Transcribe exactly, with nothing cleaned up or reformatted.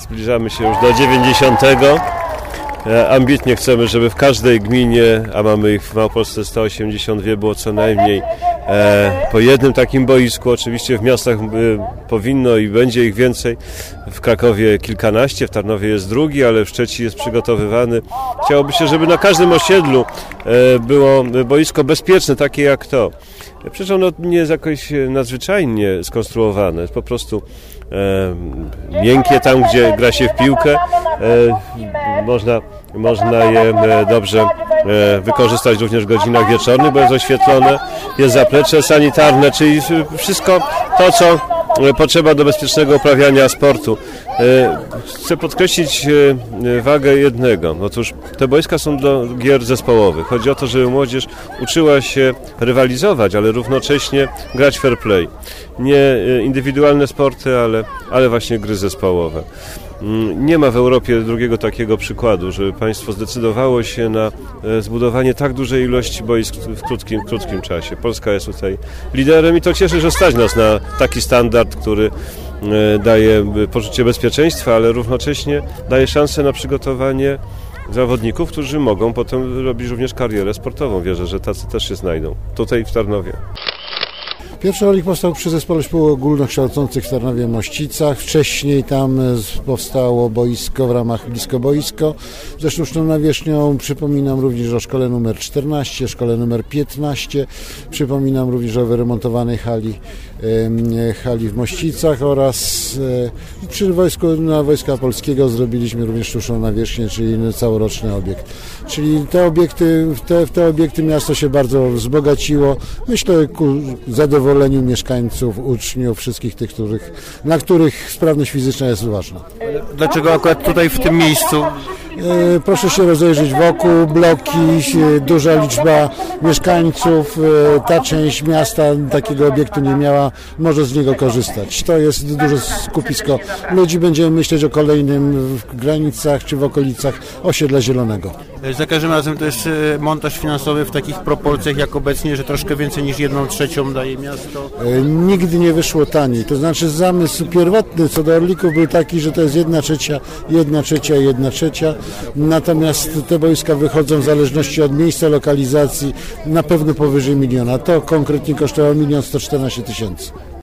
zbliżamy się już do dziewięćdziesiątego. Ambitnie chcemy, żeby w każdej gminie, a mamy ich w Małopolsce sto osiemdziesiąt dwa, było co najmniej e, po jednym takim boisku. Oczywiście w miastach e, powinno i będzie ich więcej. W Krakowie kilkanaście, w Tarnowie jest drugi, ale w Szczecinie jest przygotowywany. Chciałoby się, żeby na każdym osiedlu e, było boisko bezpieczne, takie jak to. Przecież ono nie jest jakoś nadzwyczajnie skonstruowane, jest po prostu e, miękkie tam, gdzie gra się w piłkę. E, można, można je dobrze e, wykorzystać również w godzinach wieczornych, bo jest oświetlone, jest zaplecze sanitarne, czyli wszystko to, co potrzeba do bezpiecznego uprawiania sportu. Chcę podkreślić wagę jednego. Otóż te boiska są do gier zespołowych. Chodzi o to, żeby młodzież uczyła się rywalizować, ale równocześnie grać fair play. Nie indywidualne sporty, ale, ale właśnie gry zespołowe. Nie ma w Europie drugiego takiego przykładu, żeby państwo zdecydowało się na zbudowanie tak dużej ilości boisk w krótkim, krótkim czasie. Polska jest tutaj liderem i to cieszy, że stać nas na taki standard, który daje poczucie bezpieczeństwa, ale równocześnie daje szansę na przygotowanie zawodników, którzy mogą potem robić również karierę sportową. Wierzę, że tacy też się znajdą. Tutaj w Tarnowie. Pierwszy rolik powstał przy Zespole Szkół Ogólnokształcących w Tarnowie-Mościcach. Wcześniej tam powstało boisko w ramach Blisko Boisko ze sztuczną nawierzchnią. Przypominam również o szkole numer czternaście, szkole numer piętnaście. Przypominam również o wyremontowanej hali, hali w Mościcach oraz przy wojsku na Wojska Polskiego zrobiliśmy również sztuczną nawierzchnię, czyli całoroczny obiekt. Czyli te obiekty, w te, w te obiekty miasto się bardzo wzbogaciło. Myślę ku zadowoleniu mieszkańców, uczniów, wszystkich tych, których, na których sprawność fizyczna jest ważna. Dlaczego akurat tutaj w tym miejscu? Proszę się rozejrzeć wokół, bloki, duża liczba mieszkańców, ta część miasta takiego obiektu nie miała, może z niego korzystać. To jest duże skupisko ludzi, będziemy myśleć o kolejnym w granicach czy w okolicach osiedla zielonego. Za każdym razem to jest montaż finansowy w takich proporcjach jak obecnie, że troszkę więcej niż jedną trzecią daje miasto? Nigdy nie wyszło taniej, to znaczy zamysł pierwotny co do Orlików był taki, że to jest jedna trzecia, jedna trzecia, jedna trzecia. Natomiast te boiska wychodzą w zależności od miejsca lokalizacji na pewno powyżej miliona. To konkretnie kosztowało milion sto czternaście tysięcy.